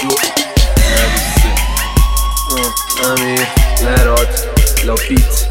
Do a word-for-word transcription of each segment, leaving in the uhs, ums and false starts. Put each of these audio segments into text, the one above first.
امیر مراد لاپیت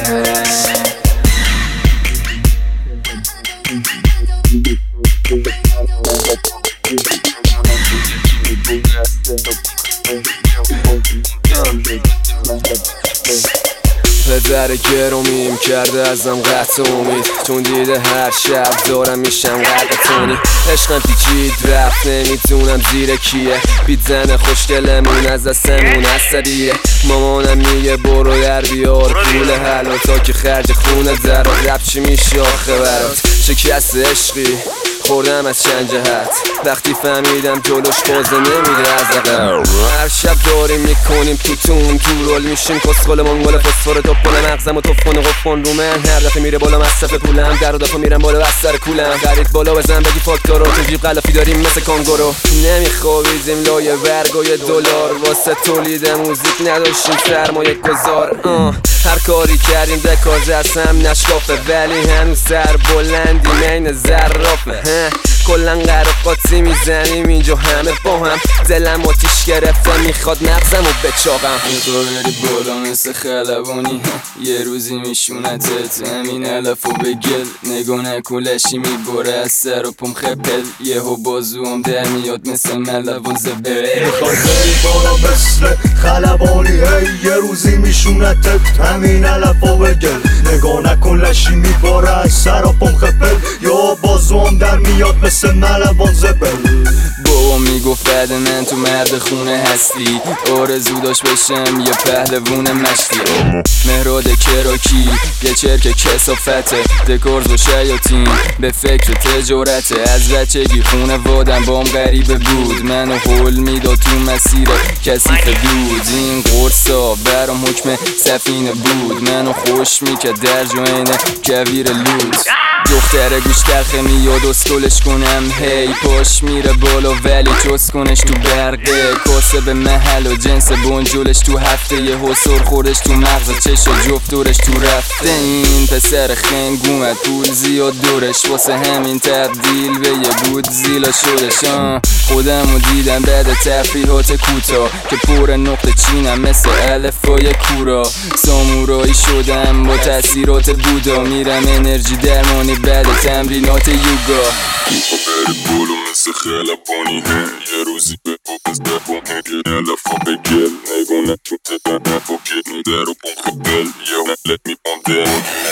پدر گرومیم کرده ازم قطع امید، چون دیده هر شب دارم میشم غرق تونی. عشقم پیچید رفت نمیتونم زیر کیه، بیت زن خوشگلمون از دستمون اثریه. مامانم میگه برو در بیار پول حلال تا که خرج خونه در رب چی میشه آخه برات. شکست عشقی خوردم از چند جهت، وقتی فهمیدم جلوش بازه نمیده از عقب. هر شب داریم میکنیم تو تون تو رول میشیم کسخل منگل فسفر توپ کنه مغزم و توف کنه قفون رو من. هر دفعه میره بالا مصرف پولم، در و دفعه میرم بالا از سر کولم. خرید بالا بزن بگی فاکتورو، تو جیب غلافی داریم مثل کانگورو. نمیخوابیدیم لایه برگای دلار، واسه تولید موزیک نداشتیم سرمایه گذار. هر کاری کردیم دکازه از هم نشکافه، ولی هنوز سر بلندی مین زرافه. کلن قرقاتی میزنیم اینجا همه با هم، دلم آتیش گرفته میخواد نغزم و بچاقم. میخوا بری بالا مثل خلبانی، یه روزی میشونتت همین علف و بگل. نگاه نکولشی میبره از سر و پم خپل، یهو بازوام در میاد مثل ملوان زبل. میخوای بری بالا مثل خلبانی، هی یه روزی میشونتت همین علف و بگل. نگاه نکولشی میبره از سر و پم خپل، یهو بازوام در میاد مثل ملوان زبل. بابا میگفت بعد من تو مرد خونه هستی، آرزو داشت بشم یه پهلوون مشتی. مهراد کراکی یه چرک کسافته، دکارز و شیاطین به فکر تجارته. از بچگی خونه وادم بام غریبه بود، منو هول میداد تو مسیر کثیف دود. این قرصا برام حکم سفینه بود، منو خوش میکرد در جوین کویر لود. دختر گوش تلخه میاد اسکلش کنم، هی پاش میره بالا ولی چس کنش تو برقه. کاسه به محل و جنس بونجولش تو هفته، یه حسور خوردش تو مغز چش و جفت دورش تو رفته. این پسر خنگومت پول زیاد دورش، واسه همین تبدیل به یه بود زیلا شدش. خودمو دیدم بعد تفریحات کوتا که پر نقطه چینم مثل الفای کورا. سامورایی شدم با تاثیرات بودا، میرم انرژی درمانی بعد تمرینات یوگا. میخوا بری بالا مثل خلبانی، یه روزی به پاپز دفا که علفا بگل. نگاه نکن تدن نفا که در و پون خبل، یه let me on there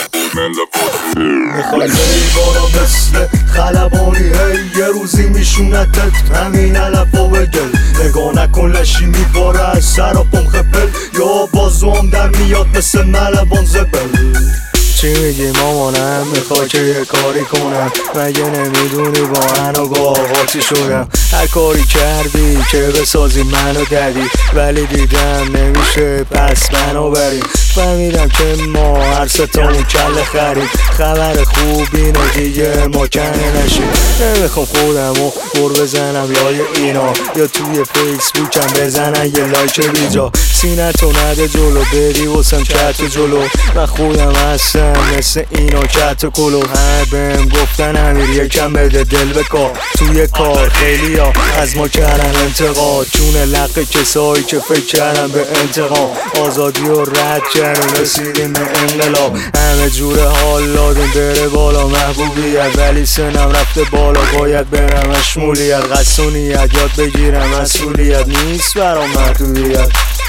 من لبات. میخوای بری بالا مثل خلبانی، هی یه روزی میشونتت همین علف و بگل. نگاه نکن لشی میباره از سر و پم خپل، یا بازوام در میاد مثل ملوان زبل. چی میگی مامانم میخوای که یه کاری کنم، مگه نمیدونی با منو با آقا چی شدم. هر کاری کردی که بسازی منو ددی، ولی دیدم نمیشه پس منو بریم. فهمیدم که ما هر ستامون کل خرید، خبر خوب اینه دیگه ما کنه نشید. نمیخوام خودمو بر بزنم لای اینا، یا توی فیسبوکم بزنن یه لایک بیجا. سینه تو نده جلو بدی واسم کت جلو، من خودم هستم مثل اینا کت و کلو. هر بهم گفتن امیر یکم بده دل بکار، توی کار خیلی ها از ما کردن انتقاد، چون لق کسایی که فکر کردن به انتقام. آزادی و رد کردن رسیدیم به انقلاب، همه جور حال دادیم بره بالا محبوبیت، ولی سنم رفته بالا باید برم شمولیت. قصونیت یاد بگیرم مسئولیت نیست برام محدودیت.